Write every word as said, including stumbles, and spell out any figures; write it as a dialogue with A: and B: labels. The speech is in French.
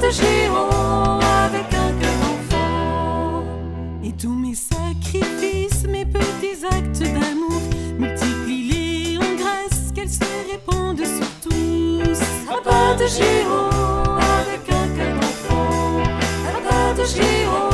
A: de géant avec un cœur d'enfant.
B: Et tous mes sacrifices, mes petits actes d'amour, multiplie-les en grâce, qu'elles se répandent sur tous.
A: Un pas de géant avec un cœur d'enfant. Un pas de géant